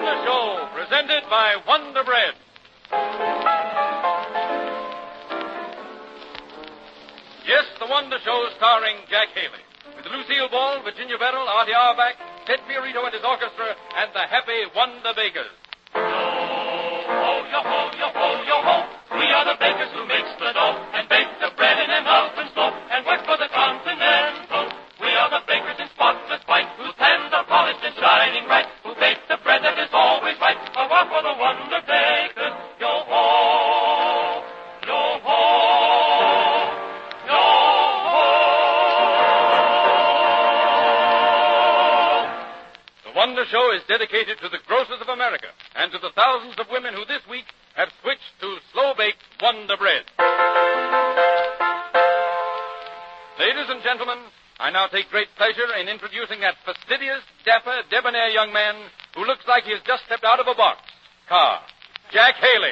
Wonder Show, presented by Wonder Bread. Yes, The Wonder Show starring Jack Haley, with Lucille Ball, Virginia Beryl, Artie Auerbach, Ted Fiorito and his orchestra, and the happy Wonder Bakers. Yo-ho, yo-ho, yo-ho, yo-ho. We are the bakers who mix the dough and bake the bread in an oven stove and work for the Continental. We are the bakers in spotless white, whose pans are polished and shining bright, who bake the bread that is always right. Hurrah for the Wonder Bakers. Yo-ho, yo-ho, yo-ho. The Wonder Show is dedicated to the grocers of America and to the thousands of women who this week have switched to slow-baked Wonder Bread. Ladies and gentlemen, I now take great pleasure in introducing that fastidious, dapper, debonair young man who looks like he has just stepped out of a box. Jack Haley.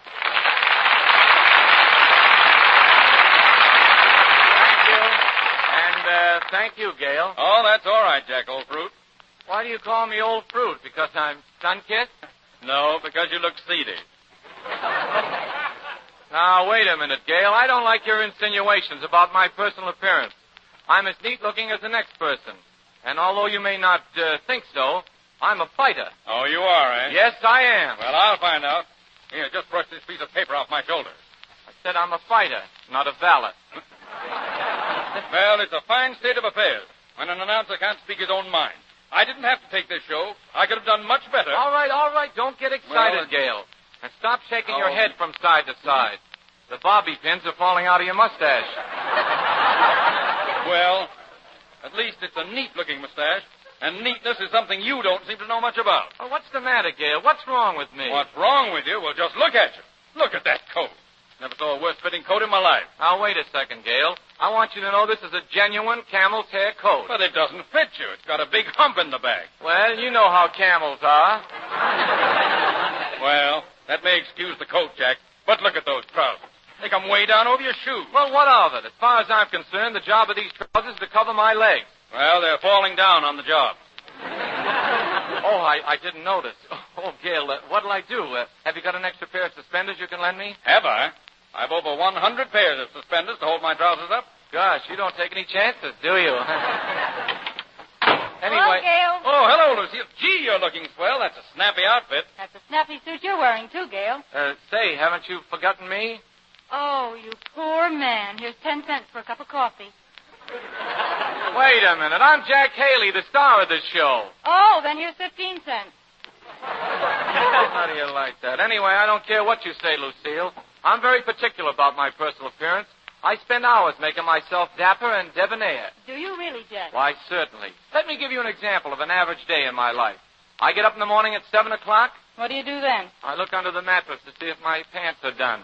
Thank you. And thank you, Gail. Oh, that's all right, Jack, old fruit. Why do you call me old fruit? Because I'm sun-kissed? No, because you look seedy. Now, wait a minute, Gail. I don't like your insinuations about my personal appearance. I'm as neat-looking as the next person. And although you may not think so, I'm a fighter. Oh, you are, eh? Yes, I am. Well, I'll find out. Here, just brush this piece of paper off my shoulder. I said I'm a fighter, not a valet. Well, it's a fine state of affairs when an announcer can't speak his own mind. I didn't have to take this show. I could have done much better. All right. Don't get excited, Well, Gail. And stop shaking your head from side to side. The bobby pins are falling out of your mustache. Well, at least it's a neat-looking mustache, and neatness is something you don't seem to know much about. Oh, what's the matter, Gail? What's wrong with me? What's wrong with you? Well, just look at you. Look at that coat. Never saw a worse-fitting coat in my life. Now, wait a second, Gail. I want you to know this is a genuine camel's hair coat. But it doesn't fit you. It's got a big hump in the back. Well, you know how camels are. Well, that may excuse the coat, Jack, but look at those trousers. They come way down over your shoes. Well, what of it? As far as I'm concerned, the job of these trousers is to cover my legs. Well, they're falling down on the job. Oh, I didn't notice. Oh, Gail, what'll I do? Have you got an extra pair of suspenders you can lend me? Have I? I've over 100 pairs of suspenders to hold my trousers up. Gosh, you don't take any chances, do you? Anyway. Hello, Gail. Oh, hello, Lucille. Gee, you're looking swell. That's a snappy outfit. That's a snappy suit you're wearing, too, Gail. Say, haven't you forgotten me? Oh, you poor man. Here's 10 cents for a cup of coffee. Wait a minute. I'm Jack Haley, the star of this show. Oh, then here's 15 cents. How do you like that? Anyway, I don't care what you say, Lucille. I'm very particular about my personal appearance. I spend hours making myself dapper and debonair. Do you really, Jack? Why, certainly. Let me give you an example of an average day in my life. I get up in the morning at 7 o'clock. What do you do then? I look under the mattress to see if my pants are done.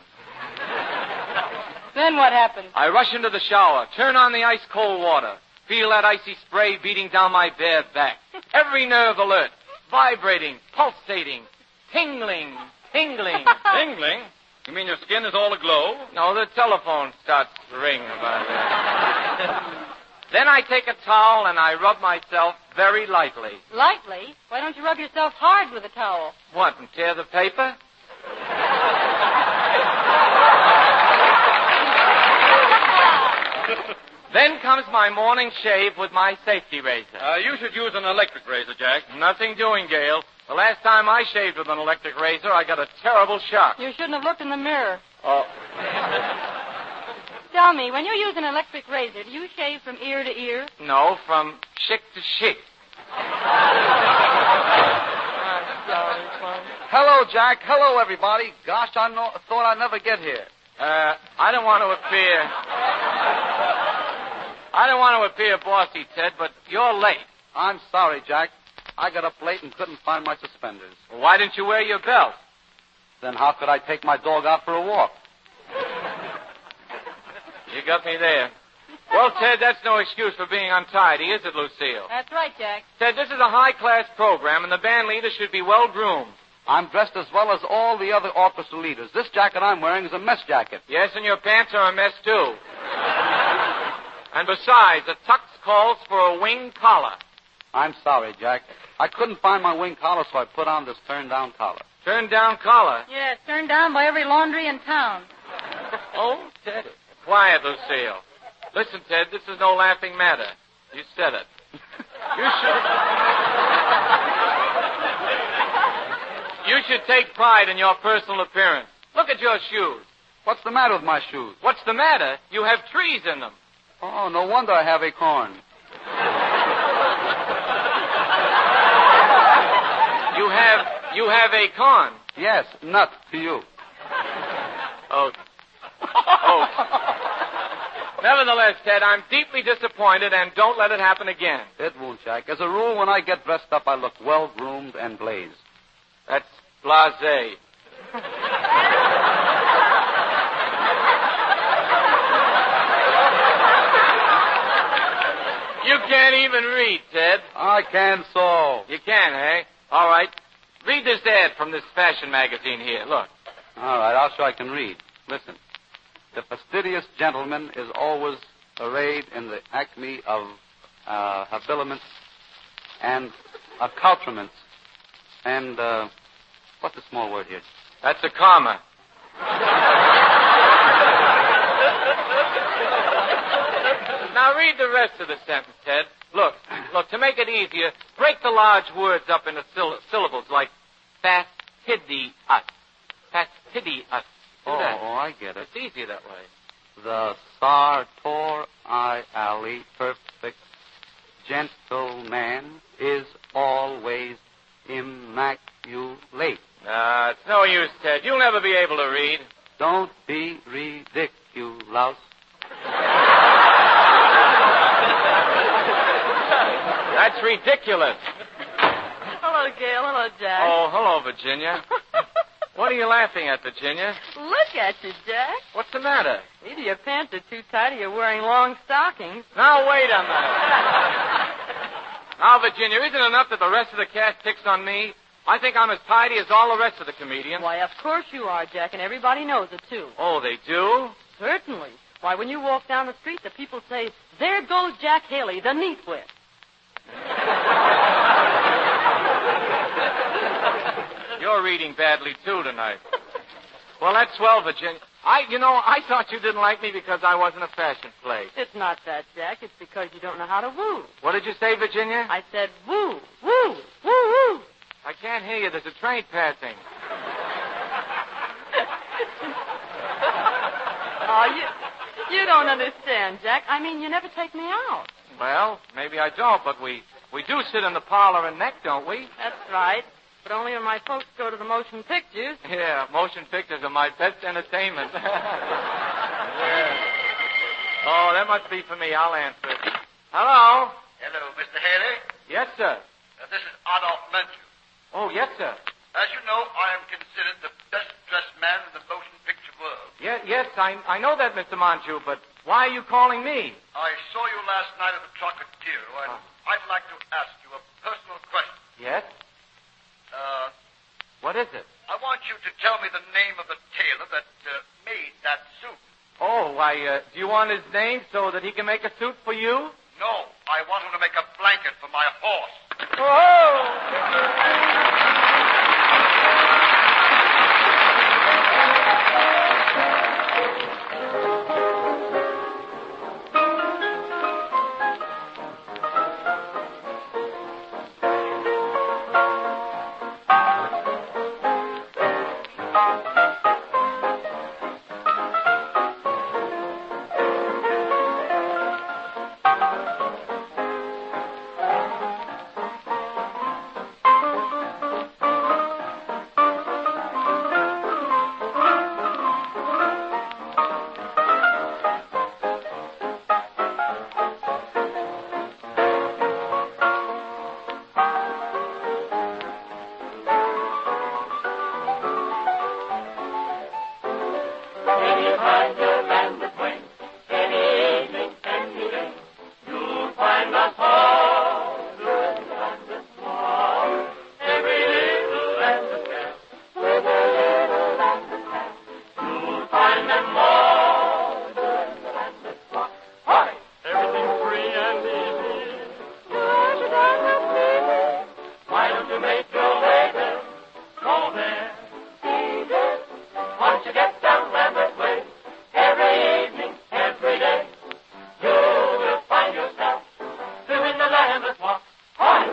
Then what happens? I rush into the shower, turn on the ice-cold water, feel that icy spray beating down my bare back. Every nerve alert, vibrating, pulsating, tingling. Tingling? You mean your skin is all aglow? No, the telephone starts to ring about that. Then I take a towel and I rub myself very lightly. Lightly? Why don't you rub yourself hard with a towel? What, and tear the paper? Then comes my morning shave with my safety razor. You should use an electric razor, Jack. Nothing doing, Gail. The last time I shaved with an electric razor, I got a terrible shock. You shouldn't have looked in the mirror. Oh. Tell me, when you use an electric razor, do you shave from ear to ear? No, from chick to chick. Hello, Jack. Hello, everybody. Gosh, thought I'd never get here. I don't want to appear bossy, Ted, but you're late. I'm sorry, Jack. I got up late and couldn't find my suspenders. Well, why didn't you wear your belt? Then how could I take my dog out for a walk? You got me there. Well, Ted, that's no excuse for being untidy, is it, Lucille? That's right, Jack. Ted, this is a high-class program, and the band leader should be well-groomed. I'm dressed as well as all the other orchestra leaders. This jacket I'm wearing is a mess jacket. Yes, and your pants are a mess, too. And besides, the tux calls for a wing collar. I'm sorry, Jack. I couldn't find my wing collar, so I put on this turn-down collar. Turn-down collar? Yeah, it's turned down by every laundry in town. Oh, Ted. Quiet, Lucille. Listen, Ted, this is no laughing matter. You said it. You should take pride in your personal appearance. Look at your shoes. What's the matter with my shoes? What's the matter? You have trees in them. Oh, no wonder I have acorn. You have acorn. Yes, nuts to you. Oh. Nevertheless, Ted, I'm deeply disappointed, and don't let it happen again. It won't, Jack. As a rule, when I get dressed up, I look well-groomed and blazed. That's blasé. You can't even read, Ted. I can so. You can, eh? All right. Read this ad from this fashion magazine here. Look. All right, I'll show I can read. Listen. The fastidious gentleman is always arrayed in the acme of habiliments and accoutrements and, what's the small word here? That's a comma. Now read the rest of the sentence, Ted. Look, to make it easier, break the large words up into syllables like fastidious. Fastidious. Oh, I get it. It's easier that way. The sartorially perfect gentleman is always immaculate. It's no use, Ted. You'll never be able to read. Don't be ridiculous. That's ridiculous. Hello, Gail. Hello, Jack. Oh, hello, Virginia. What are you laughing at, Virginia? Look at you, Jack. What's the matter? Either your pants are too tight or you're wearing long stockings. Now, wait a minute. Now, Virginia, isn't it enough that the rest of the cast picks on me? I think I'm as tidy as all the rest of the comedians. Why, of course you are, Jack, and everybody knows it, too. Oh, they do? Certainly. Why, when you walk down the street, the people say, there goes Jack Haley, the neatwit. You're reading badly, too, tonight. Well, that's swell, Virginia. I thought you didn't like me because I wasn't a fashion plate. It's not that, Jack. It's because you don't know how to woo. What did you say, Virginia? I said woo, woo, woo, woo. I can't hear you. There's a train passing. Oh, you don't understand, Jack. I mean, you never take me out. Well, maybe I don't, but we do sit in the parlor and neck, don't we? That's right. But only when my folks go to the motion pictures. Yeah, motion pictures are my best entertainment. Yeah. Oh, that must be for me. I'll answer it. Hello? Hello, Mr. Haley. Yes, sir. This is Adolf Menchu. Oh, yes, sir. As you know, I am considered the best-dressed man in the motion picture world. Yes, I know that, Mr. Montague, but why are you calling me? I saw you last night at the Trocadero, and I'd like to ask you a personal question. Yes? What is it? I want you to tell me the name of the tailor that made that suit. Oh, why, do you want his name so that he can make a suit for you? No, I want him to make a blanket for my horse. Oh! Lambeth walk. Hoy!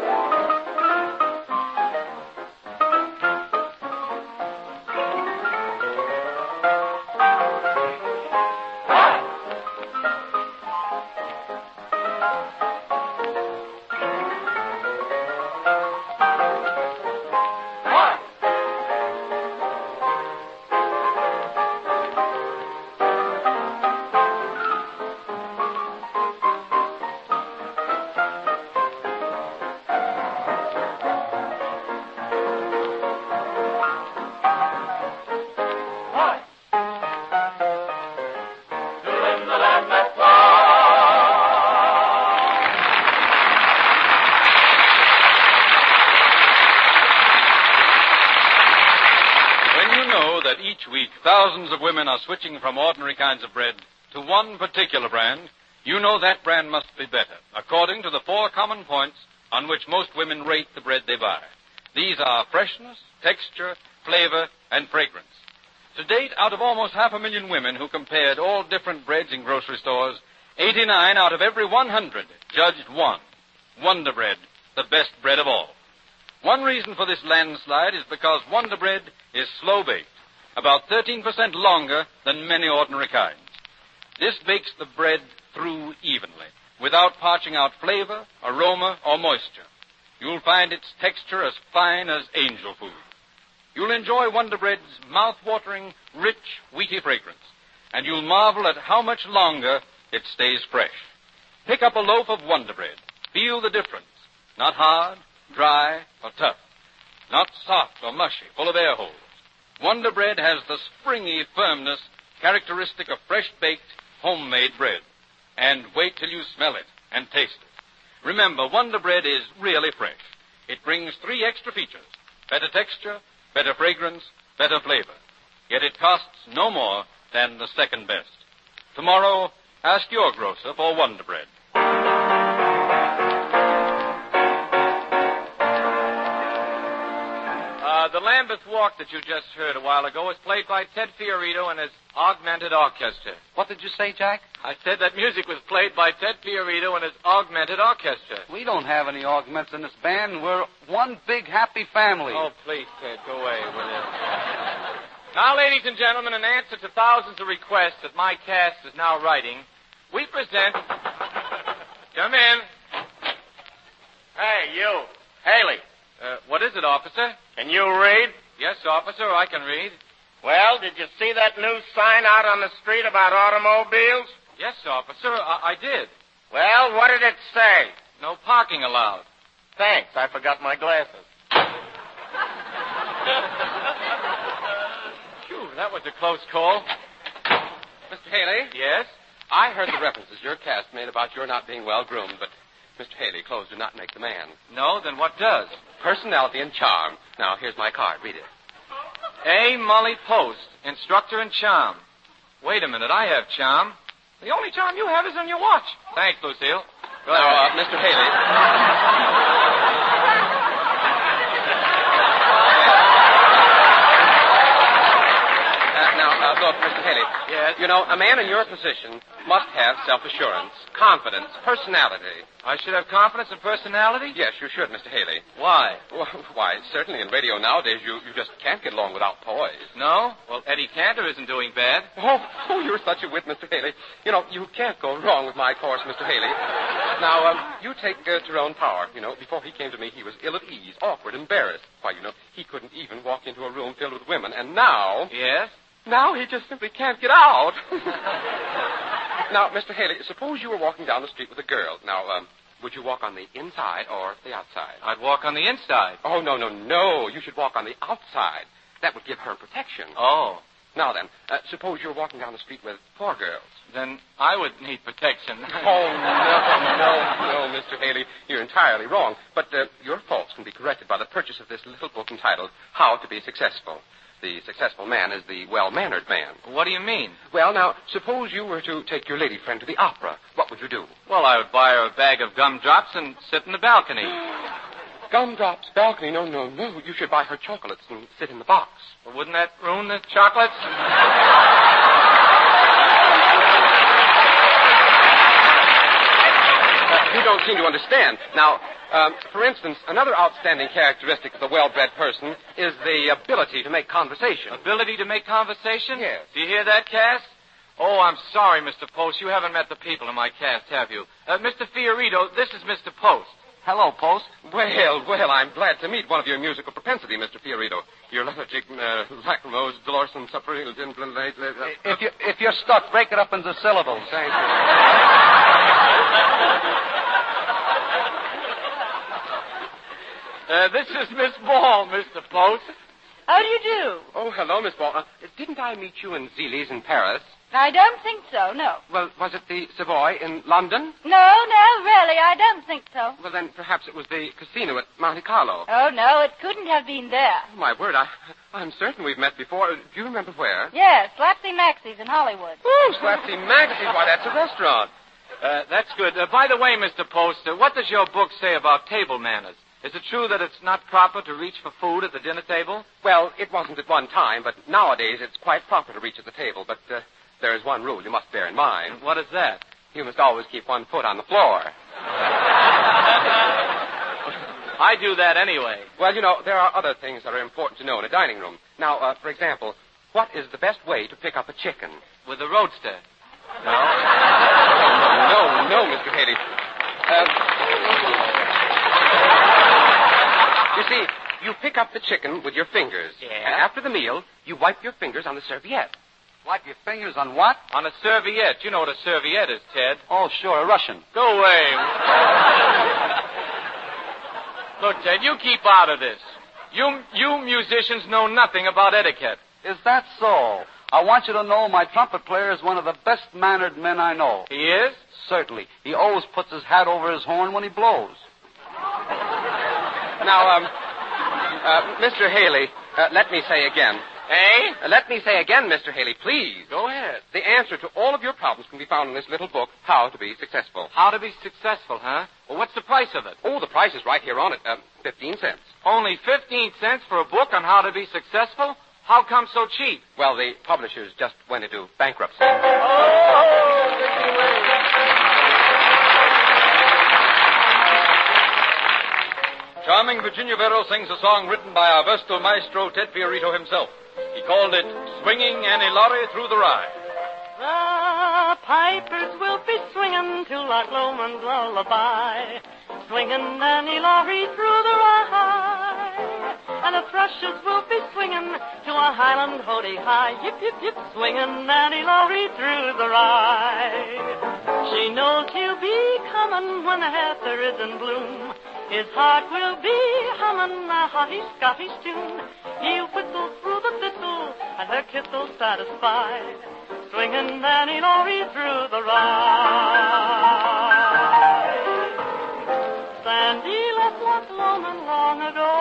Thousands of women are switching from ordinary kinds of bread to one particular brand. You know that brand must be better, according to the 4 common points on which most women rate the bread they buy. These are freshness, texture, flavor, and fragrance. To date, out of almost 500,000 women who compared all different breads in grocery stores, 89 out of every 100 judged one, Wonder Bread, the best bread of all. One reason for this landslide is because Wonder Bread is slow-baked, about 13% longer than many ordinary kinds. This bakes the bread through evenly, without parching out flavor, aroma, or moisture. You'll find its texture as fine as angel food. You'll enjoy Wonder Bread's mouth-watering, rich, wheaty fragrance, and you'll marvel at how much longer it stays fresh. Pick up a loaf of Wonder Bread. Feel the difference. Not hard, dry, or tough. Not soft or mushy, full of air holes. Wonder Bread has the springy firmness characteristic of fresh-baked, homemade bread. And wait till you smell it and taste it. Remember, Wonder Bread is really fresh. It brings 3 extra features: better texture, better fragrance, better flavor. Yet it costs no more than the second best. Tomorrow, ask your grocer for Wonder Bread. The Lambeth Walk that you just heard a while ago was played by Ted Fiorito and his Augmented Orchestra. What did you say, Jack? I said that music was played by Ted Fiorito and his Augmented Orchestra. We don't have any augments in this band. We're one big happy family. Oh, please, Ted, go away, will you? Now, ladies and gentlemen, in answer to thousands of requests that my cast is now writing, we present... Come in. Hey, you. Haley. What is it, officer? Can you read? Yes, officer, I can read. Well, did you see that new sign out on the street about automobiles? Yes, officer, I did. Well, what did it say? No parking allowed. Thanks, I forgot my glasses. Phew, that was a close call. Mr. Haley? Yes? I heard the references your cast made about your not being well-groomed, but, Mr. Haley, clothes do not make the man. No? Then what does? Personality and charm. Now, here's my card. Read it. A. Mully Post, instructor in charm. Wait a minute, I have charm. The only charm you have is on your watch. Thanks, Lucille. Go ahead. Now, Mr. Haley. Look, Mr. Haley. Yes? You know, a man in your position must have self-assurance, confidence, personality. I should have confidence and personality? Yes, you should, Mr. Haley. Why? Well, why, certainly in radio nowadays, you just can't get along without poise. No? Well, Eddie Cantor isn't doing bad. Oh, you're such a wit, Mr. Haley. You know, you can't go wrong with my course, Mr. Haley. Now, you take Tyrone Power. You know, before he came to me, he was ill at ease, awkward, embarrassed. Why, you know, he couldn't even walk into a room filled with women. And now... Yes? Now he just simply can't get out. Now, Mr. Haley, suppose you were walking down the street with a girl. Now, would you walk on the inside or the outside? I'd walk on the inside. Oh, no. You should walk on the outside. That would give her protection. Oh. Now then, suppose you're walking down the street with 4 girls. Then I would need protection. Oh, no, Mr. Haley. You're entirely wrong. But your faults can be corrected by the purchase of this little book entitled How to Be Successful. The successful man is the well-mannered man. What do you mean? Well, now, suppose you were to take your lady friend to the opera. What would you do? Well, I would buy her a bag of gumdrops and sit in the balcony. Gumdrops, balcony, no. You should buy her chocolates and sit in the box. Well, wouldn't that ruin the chocolates? You don't seem to understand. Now, for instance, another outstanding characteristic of the well-bred person is the ability to make conversation. Ability to make conversation? Yes. Do you hear that, Cass? Oh, I'm sorry, Mr. Post. You haven't met the people in my cast, have you? Mr. Fiorito, this is Mr. Post. Hello, Post. Well, I'm glad to meet one of your musical propensity, Mr. Fiorito. Your lethargic, lachrymose, dorsum, superior, If you're stuck, break it up into syllables. Thank you. This is Miss Ball, Mr. Post. How do you do? Oh, hello, Miss Ball. Didn't I meet you in Zeli's in Paris? I don't think so, no. Well, was it the Savoy in London? No, really, I don't think so. Well, then perhaps it was the casino at Monte Carlo. Oh, no, it couldn't have been there. Oh, my word, I'm certain we've met before. Do you remember where? Yes, Slapsy Maxie's in Hollywood. Oh, Slapsy Maxie's. Why, that's a restaurant. That's good. By the way, Mr. Post, what does your book say about table manners? Is it true that it's not proper to reach for food at the dinner table? Well, it wasn't at one time, but nowadays it's quite proper to reach at the table. But there is one rule you must bear in mind. What is that? You must always keep one foot on the floor. I do that anyway. Well, you know, there are other things that are important to know in a dining room. Now, for example, what is the best way to pick up a chicken? With a roadster. No, Mr. Haley. You see, you pick up the chicken with your fingers. Yeah? And after the meal, you wipe your fingers on the serviette. Wipe your fingers on what? On a serviette. You know what a serviette is, Ted. Oh, sure, a Russian. Go away. Look, Ted, you keep out of this. You musicians know nothing about etiquette. Is that so? I want you to know my trumpet player is one of the best-mannered men I know. He is? Certainly. He always puts his hat over his horn when he blows. Now, Mr. Haley, let me say again. Eh? Let me say again, Mr. Haley, please. Go ahead. The answer to all of your problems can be found in this little book, How to Be Successful. How to be successful, huh? Well, what's the price of it? Oh, the price is right here on it, 15 cents. Only 15 cents for a book on how to be successful? How come so cheap? Well, the publishers just went into bankruptcy. Charming Virginia Vero sings a song written by our versatile maestro, Ted Fiorito himself. He called it Swinging Annie Laurie Through the Rye. The pipers will be swinging to Loch Lomond's lullaby, swinging Annie Laurie through the rye, and the thrushes will be swinging to a Highland hoody-high, yip, yip, yip, swinging Annie Laurie through the rye. She knows he'll be coming when the heather is in bloom. His heart will be humming a hotty Scottish tune. He'll whistle through the thistle, and her kiss will satisfy, swinging Annie Laurie through the rye. Sandy left Loch Lomond long ago,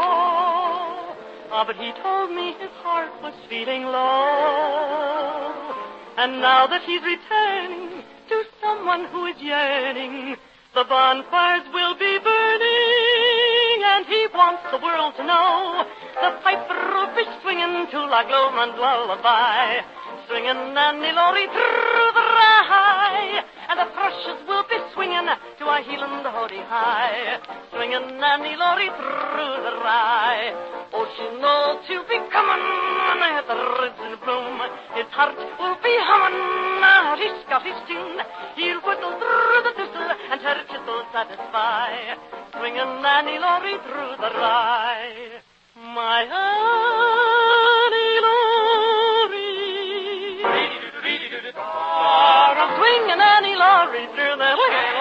but he told me his heart was feeling low. And now that he's returning to someone who is yearning, the bonfires will be burning, and he wants the world to know the piper will be swinging to Loch Lomond's lullaby, swinging Annie Laurie through the rye, and the thrushes will be swinging to a Hieland hoody-high, swinging Annie Laurie through the rye. Oh, she knows she'll be coming when the heather is in bloom. His heart will be humming a hotty Scottish tune. He'll whittle through the thistle, and her kiss will satisfy, swinging Annie Laurie through the rye. My Annie Laurie, I'm swinging Annie Laurie through the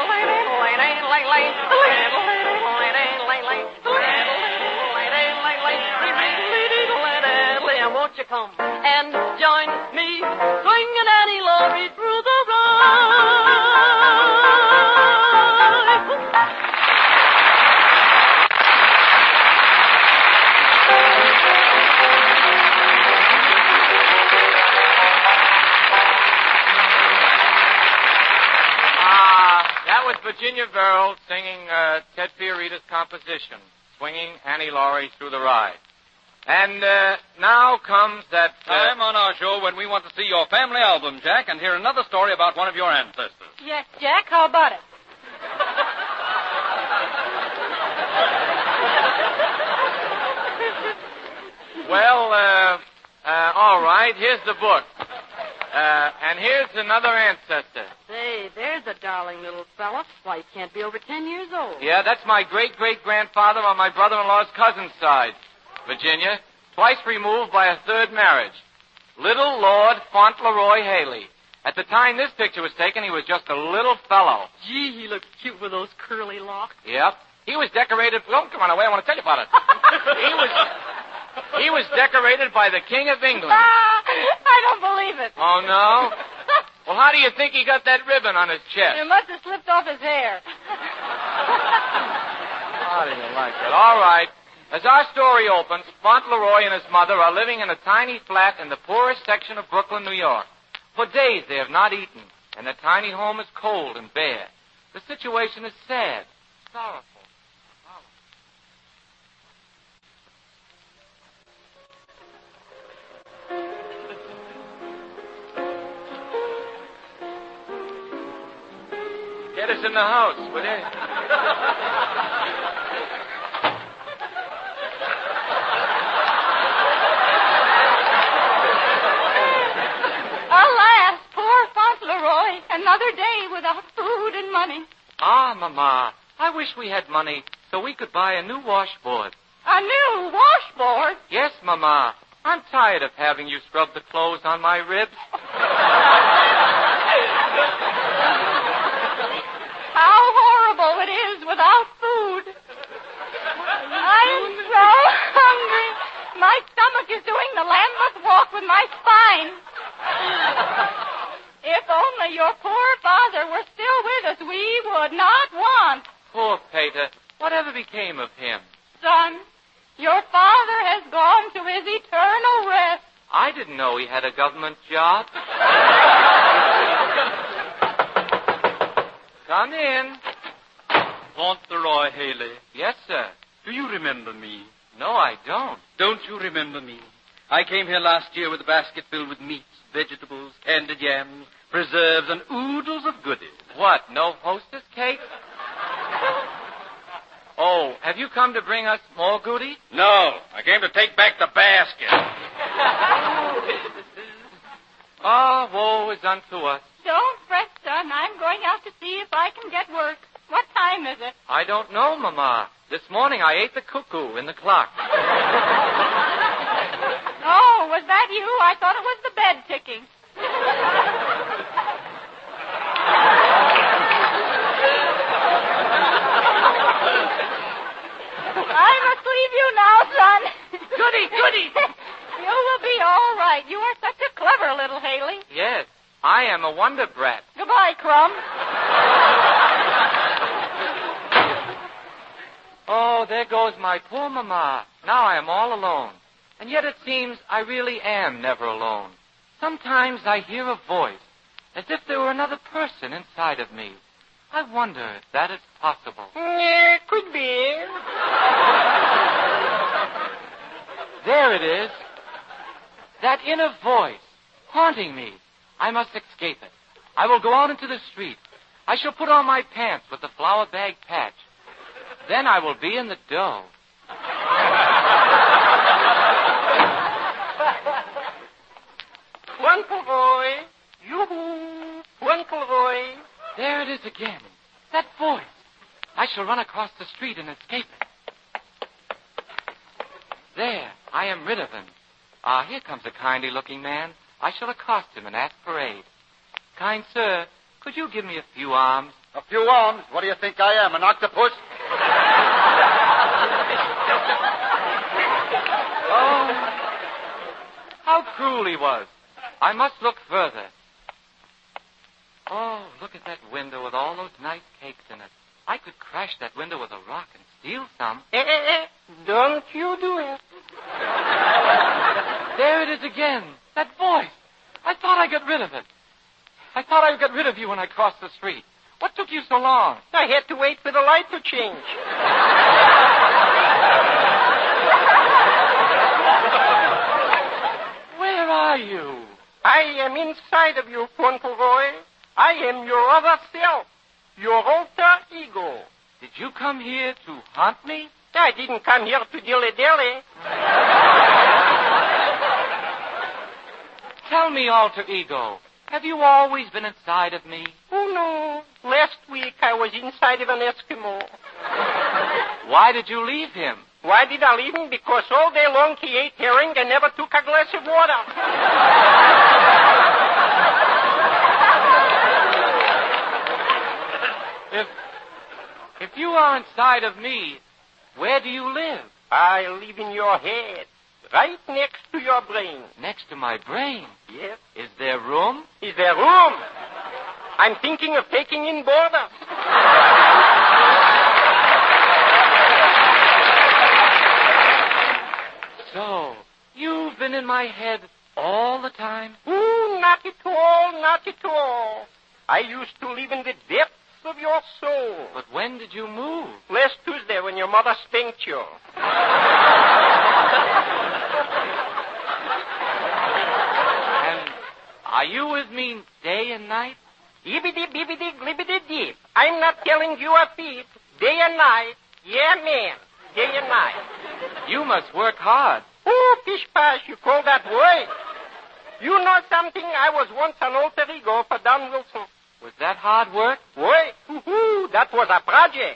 won't you come and join me, swinging Annie Laurie through the rye? That was Virginia Verrill singing Ted Fiorito's composition, Swinging Annie Laurie Through the Rye. And now comes that time on our show when we want to see your family album, Jack, and hear another story about one of your ancestors. Yes, Jack, how about it? right, here's the book. And here's another ancestor. Say, there's a darling little fella. Why, he can't be over 10 years old. Yeah, that's my great-great-grandfather on my brother-in-law's cousin's side. Virginia, twice removed by a third marriage. Little Lord Fauntleroy Haley. At the time this picture was taken, he was just a little fellow. Gee, he looks cute with those curly locks. Yep. He was decorated... Don't come on away, I want to tell you about it. He was decorated by the King of England. I don't believe it. Oh, no? Well, how do you think he got that ribbon on his chest? It must have slipped off his hair. How do you like that? All right. As our story opens, Fauntleroy and his mother are living in a tiny flat in the poorest section of Brooklyn, New York. For days they have not eaten, and their tiny home is cold and bare. The situation is sad, sorrowful. Get us in the house, will you? Alas, poor Fauntleroy. Another day without food and money. Ah, Mama, I wish we had money so we could buy a new washboard. A new washboard? Yes, Mama. I'm tired of having you scrub the clothes on my ribs. How horrible it is without food. I'm so hungry. My stomach is doing the Lambeth walk with my spine. If only your poor father were still with us, we would not want. Poor Pater. Whatever became of him? Son, your father has gone to his eternal rest. I didn't know he had a government job. Come in. Fauntleroy Haley. Yes, sir. Do you remember me? No, I don't. Don't you remember me? I came here last year with a basket filled with meats, vegetables, candied yams, preserves, and oodles of goodies. What, no hostess cake? Oh, have you come to bring us more goodies? No, I came to take back the basket. Oh, woe is unto us. Don't fret, son. I'm going out to see if I can get work. What time is it? I don't know, Mama. This morning I ate the cuckoo in the clock. Oh, was that you? I thought it was the bed ticking. I must leave you now, son. Goody, goody. You will be all right. You are such a clever little Haley. Yes, I am a wonder brat. Goodbye, Crumb. Oh, there goes my poor Mama. Now I am all alone. And yet it seems I really am never alone. Sometimes I hear a voice, as if there were another person inside of me. I wonder if that is possible. Could be. There it is. That inner voice, haunting me. I must escape it. I will go out into the street. I shall put on my pants with the flour bag patch. Then I will be in the dough. Fauntleroy. Yoo-hoo. Fauntleroy. There it is again. That voice. I shall run across the street and escape it. There, I am rid of him. Ah, here comes a kindly-looking man. I shall accost him and ask for aid. Kind sir, could you give me a few alms? A few arms? What do you think I am, an octopus? Oh, how cruel he was. I must look further. Oh, look at that window with all those nice cakes in it. I could crash that window with a rock and steal some. Don't you do it. There it is again. That voice. I thought I got rid of it. I thought I got rid of you when I crossed the street. What took you so long? I had to wait for the light to change. Where are you? I am inside of you, Fauntleroy. I am your other self, your alter ego. Did you come here to haunt me? I didn't come here to dilly-dally. Tell me, alter ego, have you always been inside of me? Oh, no. Last week I was inside of an Eskimo. Why did you leave him? Why did I leave him? Because all day long he ate herring and never took a glass of water. If you are inside of me, where do you live? I live in your head, right next to your brain. Next to my brain? Yes. Is there room? Is there room? I'm thinking of taking in boarders. So, you've been in my head all the time? Ooh, not at all, not at all. I used to live in the depths of your soul. But when did you move? Last Tuesday when your mother spanked you. And are you with me day and night? Yibbidi, bibbidi, glibbidi, deep. I'm not telling you a peep. Day and night. Yeah, man. Day and night. You must work hard. Oh, pish-pash, you call that work? You know something? I was once an alter ego for Don Wilson. Was that hard work? Work? Woo-hoo, that was a project.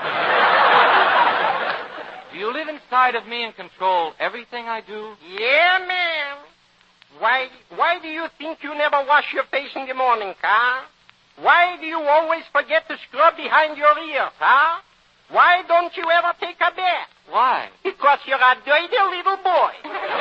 Do you live inside of me and control everything I do? Yeah, man. Why do you think you never wash your face in the morning, huh? Why do you always forget to scrub behind your ears, huh? Why don't you ever take a bath? Why? Because you're a dirty little boy.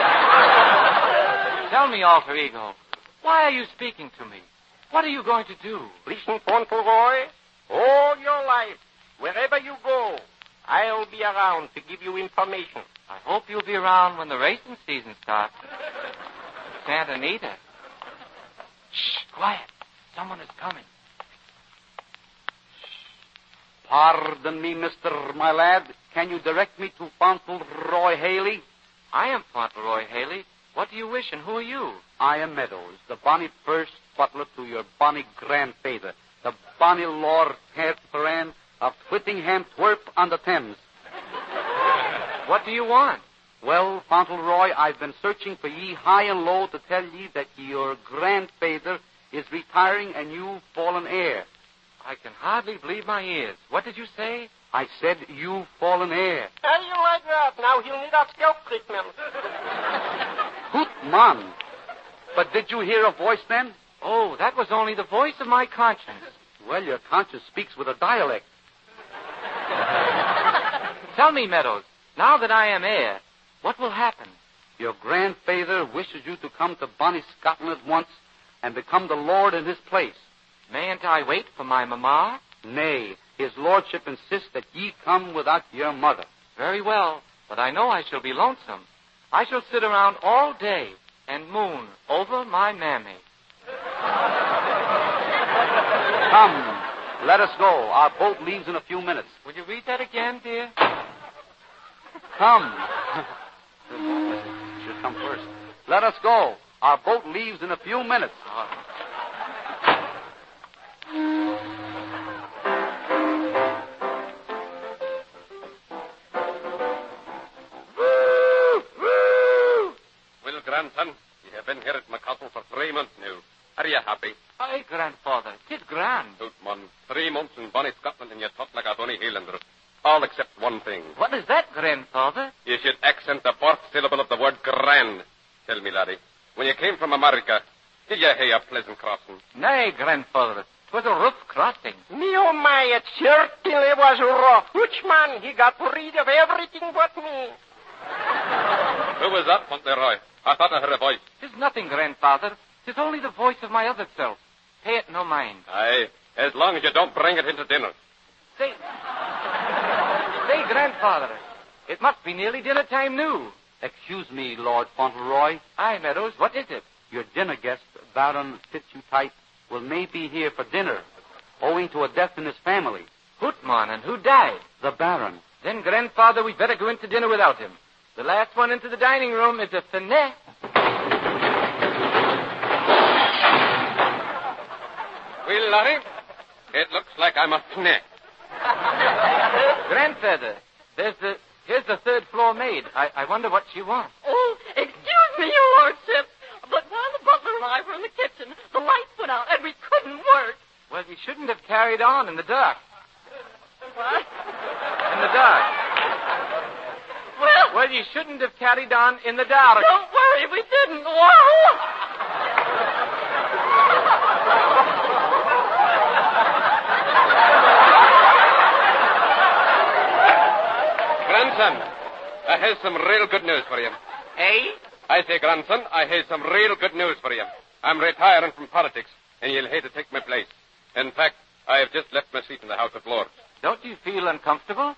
Tell me, alter ego, why are you speaking to me? What are you going to do? Listen, Fauntleroy, all your life, wherever you go, I'll be around to give you information. I hope you'll be around when the racing season starts. Santa Anita. Shh, quiet. Someone is coming. Pardon me, Mr. My lad. Can you direct me to Fauntleroy Haley? I am Fauntleroy Haley. What do you wish, and who are you? I am Meadows, the bonny first butler to your bonny grandfather, the bonny Lord Hertford of Whittingham Twerp on the Thames. What do you want? Well, Fauntleroy, I've been searching for ye high and low to tell ye that your grandfather is retiring and you've fallen heir. I can hardly believe my ears. What did you say? I said you've fallen heir. How do you like that? Now he'll need our scalp treatment. Hoot, man. But did you hear a voice then? Oh, that was only the voice of my conscience. Well, your conscience speaks with a dialect. Tell me, Meadows, now that I am heir, what will happen? Your grandfather wishes you to come to bonny Scotland at once and become the lord in his place. Mayn't I wait for my mamma? Nay, his lordship insists that ye come without your mother. Very well, but I know I shall be lonesome. I shall sit around all day and moon over my mammy. Come, let us go. Our boat leaves in a few minutes. Will you read that again, dear? Come. Should come first. Let us go. Our boat leaves in a few minutes. Well, grandson, you have been here at McCastle for 3 months now. Are you happy? Aye, grandfather. 'Tis grand. Hootman, 3 months in bonny Scotland and you talk like a bonny Highlander. All except one thing. What is that, grandfather? You should accent the fourth syllable of the word grand. Tell me, laddie, when you came from America, did you have a pleasant crossing? Nay, grandfather. 'Twas a rough crossing. Me, oh my, it certainly was rough. Which man, he got rid of everything but me. Who was that, Fauntleroy? I thought I heard a voice. 'Tis nothing, grandfather. 'Tis only the voice of my other self. Pay it no mind. Aye, as long as you don't bring it into dinner. Say, grandfather, it must be nearly dinner time now. Excuse me, Lord Fauntleroy. Aye, Meadows, what is it? Your dinner guest, Baron Fitzhugh, will may be here for dinner, owing to a death in his family. Hootman, and who died? The Baron. Then, grandfather, we'd better go into dinner without him. The last one into the dining room is a finesse. Well, laddie, it looks like I'm a snake. Grandfather, here's the third floor maid. I wonder what she wants. Oh, excuse me, your lordship, but while the butler Mother and I were in the kitchen. The lights went out, and we couldn't work. Well, you shouldn't have carried on in the dark. What? In the dark. Well, you shouldn't have carried on in the dark. Don't worry, we didn't. Whoa! Grandson, I have some real good news for you. Hey? I say, grandson, I have some real good news for you. I'm retiring from politics, and you'll hate to take my place. In fact, I have just left my seat in the House of Lords. Don't you feel uncomfortable?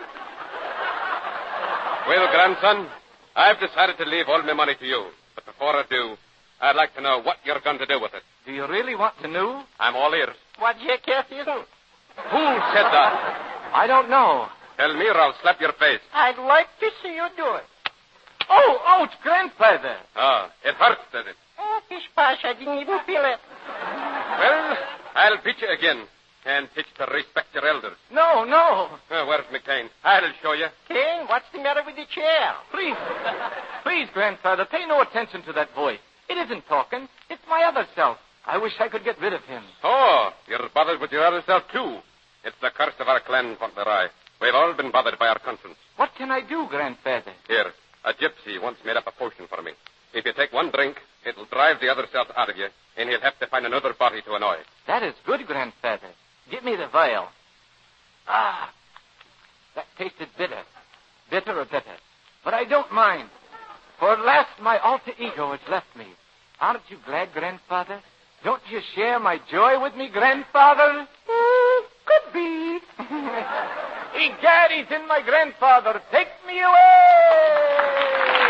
Well, grandson, I've decided to leave all my money to you. But before I do, I'd like to know what you're going to do with it. Do you really want to know? I'm all ears. What jackass isn't? Who said that? I don't know. Tell me or I'll slap your face. I'd like to see you do it. Oh, it's grandfather. Ah, it hurts, does it? Oh, pish posh, I didn't even feel it. Well, I'll beat you again. And teach to respect your elders. No. Where's McCain? I'll show you. Kane, what's the matter with the chair? Please, grandfather, pay no attention to that voice. It isn't talking. It's my other self. I wish I could get rid of him. Oh, you're bothered with your other self, too. It's the curse of our clan, Fauntleroy. We've all been bothered by our conscience. What can I do, grandfather? Here, a gypsy once made up a potion for me. If you take one drink, it'll drive the other self out of you, and you'll have to find another body to annoy. That is good, grandfather. Give me the vial. Ah, that tasted bitter. Bitter. But I don't mind. For at last my alter ego has left me. Aren't you glad, grandfather? Don't you share my joy with me, grandfather? Could be. Egad, he's in my grandfather. Take me away!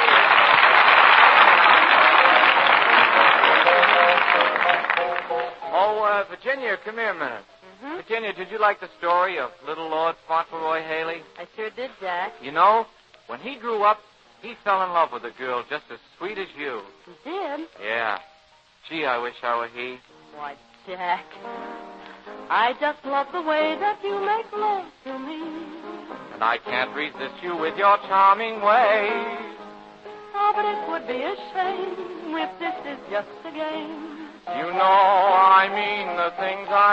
Oh, Virginia, come here a minute. Mm-hmm. Virginia, did you like the story of little Lord Fauntleroy Haley? I sure did, Jack. You know, when he grew up, he fell in love with a girl just as sweet as you. You did? Yeah. Gee, I wish I were he. Why, Jack, I just love the way that you make love to me. And I can't resist you with your charming ways. Oh, but it would be a shame if this is just a game. You know I mean the things I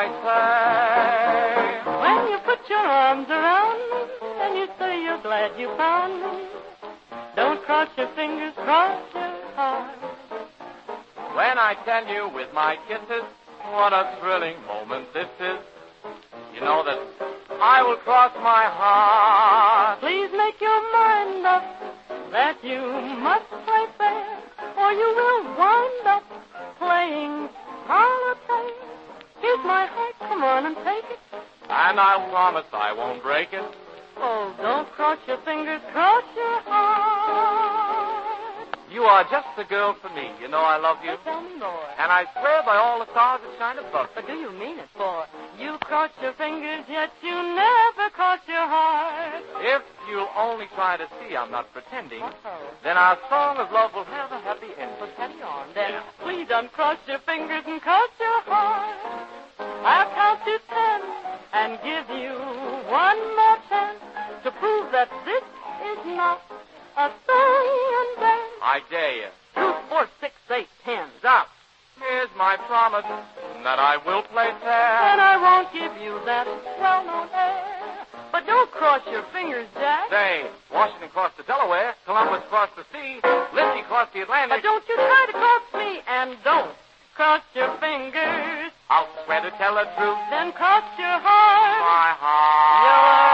say. When you put your arms around me and you say you're glad you found me, don't cross your fingers, cross your heart. When I tell you with my kisses what a thrilling moment this is, you know that I will cross my heart. Please make your mind up that you must play fair, or you will wind up playing solitaire. Here's my heart, come on and take it. And I'll promise I won't break it. Oh, don't cross your fingers, cross your heart. You are just the girl for me. You know I love you. Tell me more. And I swear by all the stars that shine above. But do you mean it? For you cross your fingers, yet you never cross your heart. If you'll only try to see I'm not pretending, Uh-oh. then our song of love will have a happy ending. Well, carry on. Then please uncross your fingers and cross your heart. I'll count to 10 and give you one more chance to prove that this is not a thing and then. I dare you. 2, 4, 6, 8, 10. Stop. Here's my promise that I will play fair. And I won't give you that well-known air. But don't cross your fingers, Jack. Say, Washington crossed the Delaware, Columbus crossed the sea, Lindsay crossed the Atlantic. But don't you try to cross me, and don't cross your fingers. I'll swear to tell the truth. Then cross your heart. My heart. Your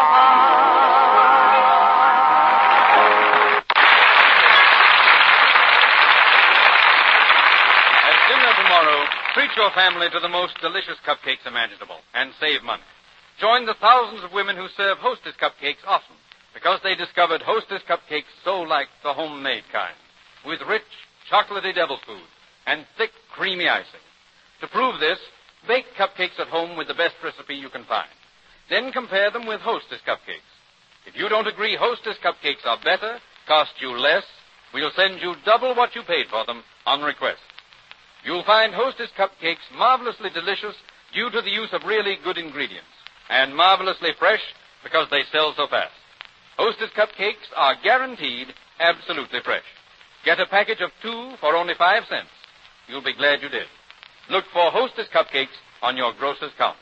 heart. At dinner tomorrow, treat your family to the most delicious cupcakes imaginable and save money. Join the thousands of women who serve Hostess cupcakes often because they discovered Hostess cupcakes so like the homemade kind, with rich, chocolatey devil food and thick, creamy icing. To prove this, bake cupcakes at home with the best recipe you can find. Then compare them with Hostess cupcakes. If you don't agree Hostess cupcakes are better, cost you less, we'll send you double what you paid for them on request. You'll find Hostess cupcakes marvelously delicious due to the use of really good ingredients, and marvelously fresh because they sell so fast. Hostess cupcakes are guaranteed absolutely fresh. Get a package of 2 for only 5 cents. You'll be glad you did. Look for Hostess cupcakes on your grocer's counter.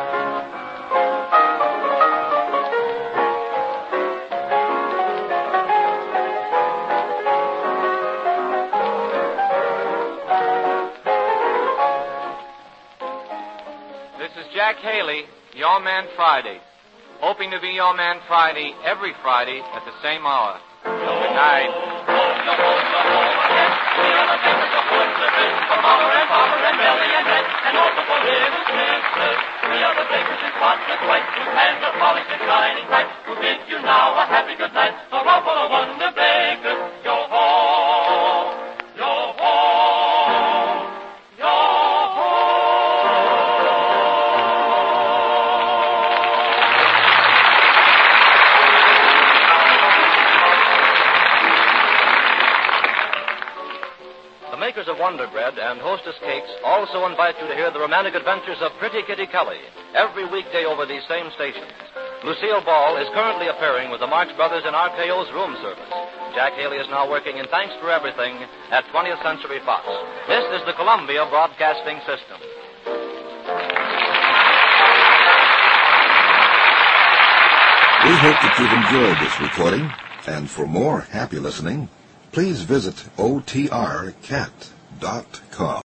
This is Jack Haley, Your Man Friday. Hoping to be Your Man Friday every Friday at the same hour. Good night. We are the bakers in spotless white, whose hands are polished and shining bright, who bid you now a happy good night. A rumble of wonder bakers, yo ho, yo ho, yo ho. The makers of Wonder Bread and Hostess Cakes also invite you to hear the romantic adventures of Pretty Kitty Kelly every weekday over these same stations. Lucille Ball is currently appearing with the Marx Brothers in RKO's room service. Jack Haley is now working in Thanks for Everything at 20th Century Fox. This is the Columbia Broadcasting System. We hope that you've enjoyed this recording, and for more happy listening, please visit otrcat.com.